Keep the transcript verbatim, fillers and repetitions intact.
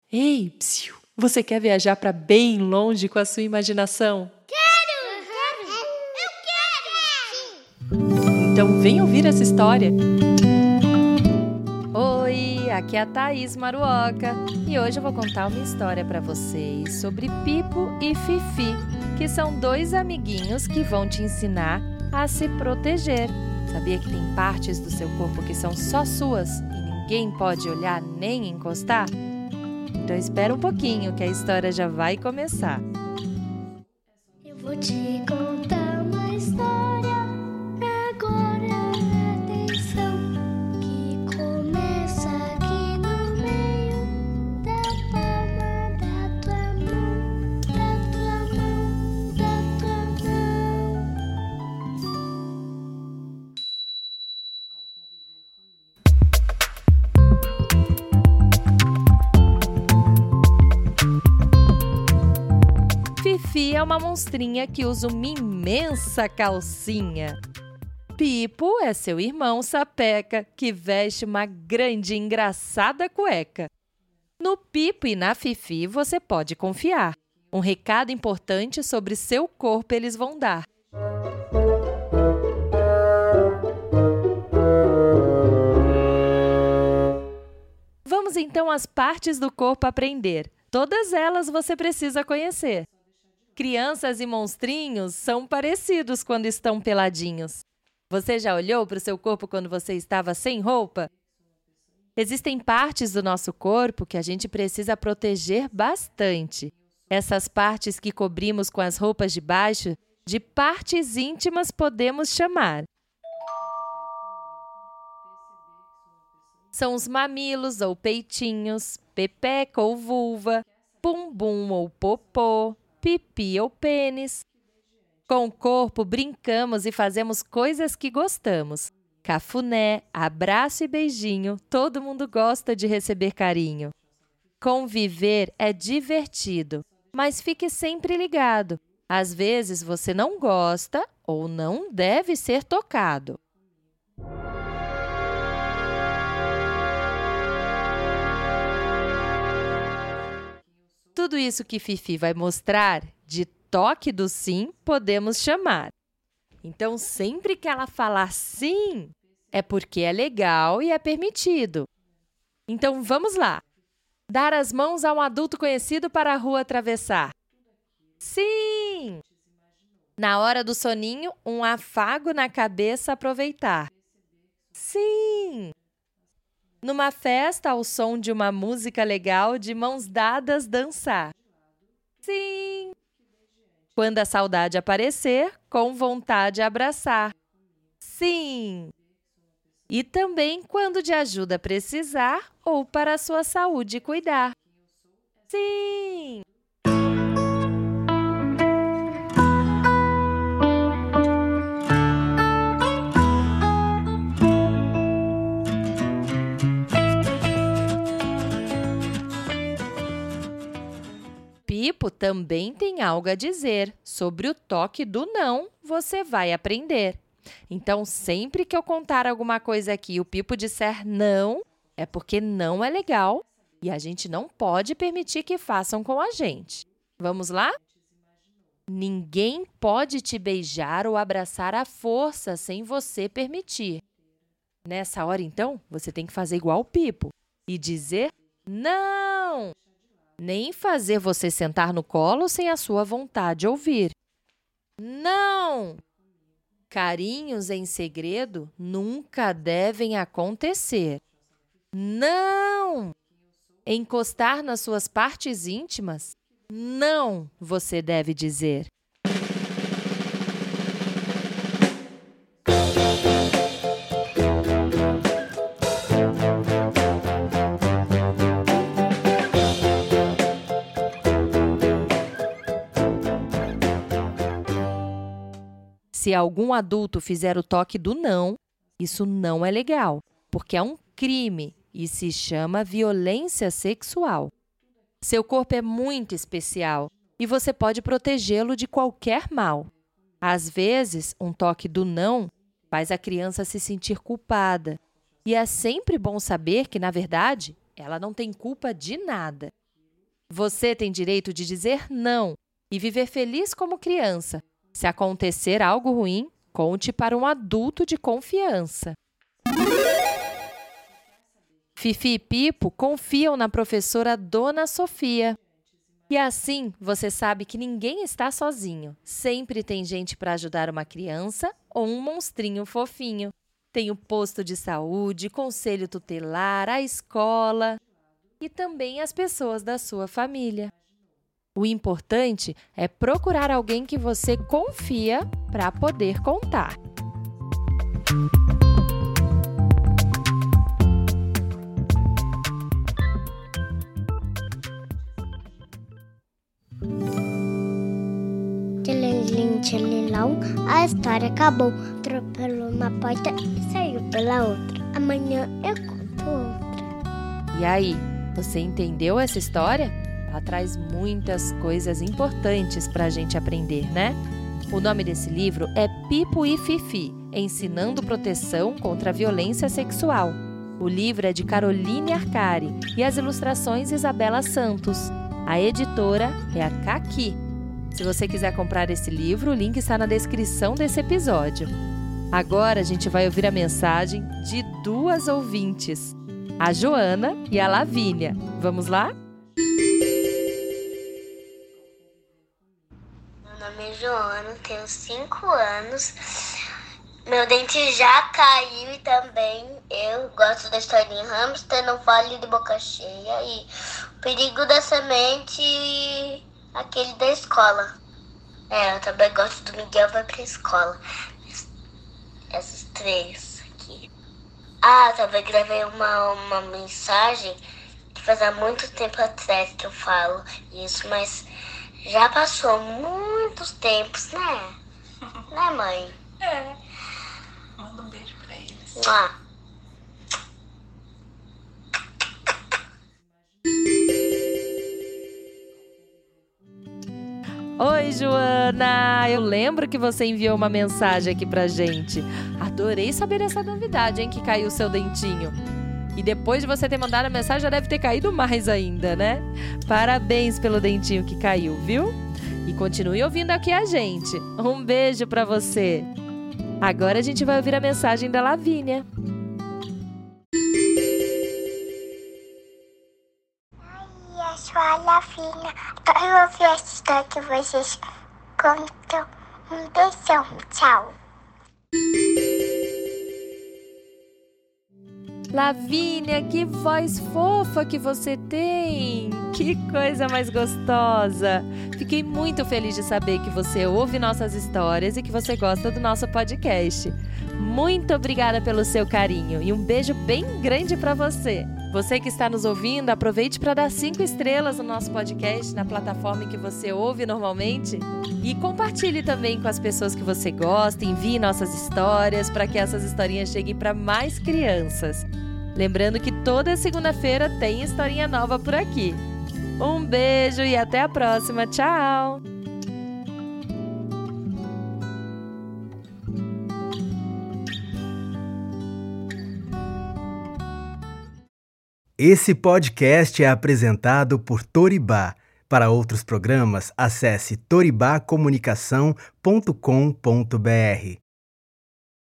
Ei, psiu, você quer viajar para bem longe com a sua imaginação? Quero! Quero! Eu quero! Sim! Então vem ouvir essa história. Oi, aqui é a Thaís Maruoca e hoje eu vou contar uma história para vocês sobre Pipo e Fifi, que são dois amiguinhos que vão te ensinar a se proteger. Sabia que tem partes do seu corpo que são só suas e ninguém pode olhar nem encostar? Então espera um pouquinho que a história já vai começar. Eu vou te contar uma história agora, atenção, que começa aqui no meio da palma da tua mão, da tua mão, da tua mão. Fifi é uma monstrinha que usa uma imensa calcinha. Pipo é seu irmão sapeca, que veste uma grande e engraçada cueca. No Pipo e na Fifi você pode confiar. Um recado importante sobre seu corpo eles vão dar. Vamos então às partes do corpo aprender. Todas elas você precisa conhecer. Crianças e monstrinhos são parecidos quando estão peladinhos. Você já olhou para o seu corpo quando você estava sem roupa? Existem partes do nosso corpo que a gente precisa proteger bastante. Essas partes que cobrimos com as roupas de baixo, de partes íntimas podemos chamar. São os mamilos ou peitinhos, pepeca ou vulva, bumbum ou popô, pipi ou pênis. Com o corpo, brincamos e fazemos coisas que gostamos. Cafuné, abraço e beijinho, todo mundo gosta de receber carinho. Conviver é divertido, mas fique sempre ligado. Às vezes você não gosta ou não deve ser tocado. Tudo isso que Fifi vai mostrar, de toque do sim, podemos chamar. Então, sempre que ela falar sim, é porque é legal e é permitido. Então, vamos lá. Dar as mãos a um adulto conhecido para a rua atravessar. Sim! Na hora do soninho, um afago na cabeça aproveitar. Sim! Numa festa, ao som de uma música legal, de mãos dadas dançar. Sim! Quando a saudade aparecer, com vontade abraçar. Sim! E também quando de ajuda precisar ou para a sua saúde cuidar. Sim! Pipo também tem algo a dizer. Sobre o toque do não, você vai aprender. Então, sempre que eu contar alguma coisa aqui e o Pipo disser não, é porque não é legal e a gente não pode permitir que façam com a gente. Vamos lá? Ninguém pode te beijar ou abraçar à força sem você permitir. Nessa hora, então, você tem que fazer igual o Pipo e dizer não! Nem fazer você sentar no colo sem a sua vontade ouvir. Não! Carinhos em segredo nunca devem acontecer. Não! Encostar nas suas partes íntimas? Não, você deve dizer. Se algum adulto fizer o toque do não, isso não é legal, porque é um crime e se chama violência sexual. Seu corpo é muito especial e você pode protegê-lo de qualquer mal. Às vezes, um toque do não faz a criança se sentir culpada. E é sempre bom saber que, na verdade, ela não tem culpa de nada. Você tem direito de dizer não e viver feliz como criança. Se acontecer algo ruim, conte para um adulto de confiança. Fifi e Pipo confiam na professora Dona Sofia. E assim, você sabe que ninguém está sozinho. Sempre tem gente para ajudar uma criança ou um monstrinho fofinho. Tem o posto de saúde, conselho tutelar, a escola e também as pessoas da sua família. O importante é procurar alguém que você confia para poder contar. Tchelilim, tchelilão, a história acabou. Atropelou uma porta e saiu pela outra. Amanhã eu conto outra. E aí, você entendeu essa história? Ela traz muitas coisas importantes para a gente aprender, né? O nome desse livro é Pipo e Fifi, Ensinando Proteção contra a Violência Sexual. O livro é de Caroline Arcari e as ilustrações Isabela Santos. A editora é a Caqui. Se você quiser comprar esse livro, o link está na descrição desse episódio. Agora a gente vai ouvir a mensagem de duas ouvintes, a Joana e a Lavínia. Vamos lá? Meu nome é Joana, tenho cinco anos. Meu dente já caiu e também eu gosto da historinha Hamster, não fale de boca cheia e o perigo da semente e aquele da escola. É, eu também gosto do Miguel vai pra escola. Essas três aqui. Ah, também gravei uma, uma mensagem que faz há muito tempo atrás que eu falo isso, mas já passou muitos tempos, né? Né, mãe? É. Manda um beijo pra eles. Ah. Oi, Joana! Eu lembro que você enviou uma mensagem aqui pra gente. Adorei saber essa novidade, hein, que caiu o seu dentinho. E depois de você ter mandado a mensagem, já deve ter caído mais ainda, né? Parabéns pelo dentinho que caiu, viu? E continue ouvindo aqui a gente. Um beijo pra você. Agora a gente vai ouvir a mensagem da Lavínia. Eu sou a Lavínia. Eu ouvi essa história que vocês contam. Um beijão. Tchau. Lavínia, que voz fofa que você tem! Que coisa mais gostosa! Fiquei muito feliz de saber que você ouve nossas histórias e que você gosta do nosso podcast. Muito obrigada pelo seu carinho e um beijo bem grande para você! Você que está nos ouvindo, aproveite para dar cinco estrelas no nosso podcast, na plataforma em que você ouve normalmente. E compartilhe também com as pessoas que você gosta, envie nossas histórias para que essas historinhas cheguem para mais crianças. Lembrando que toda segunda-feira tem historinha nova por aqui. Um beijo e até a próxima. Tchau! Esse podcast é apresentado por Toribá. Para outros programas, acesse toribá comunicação ponto com ponto br.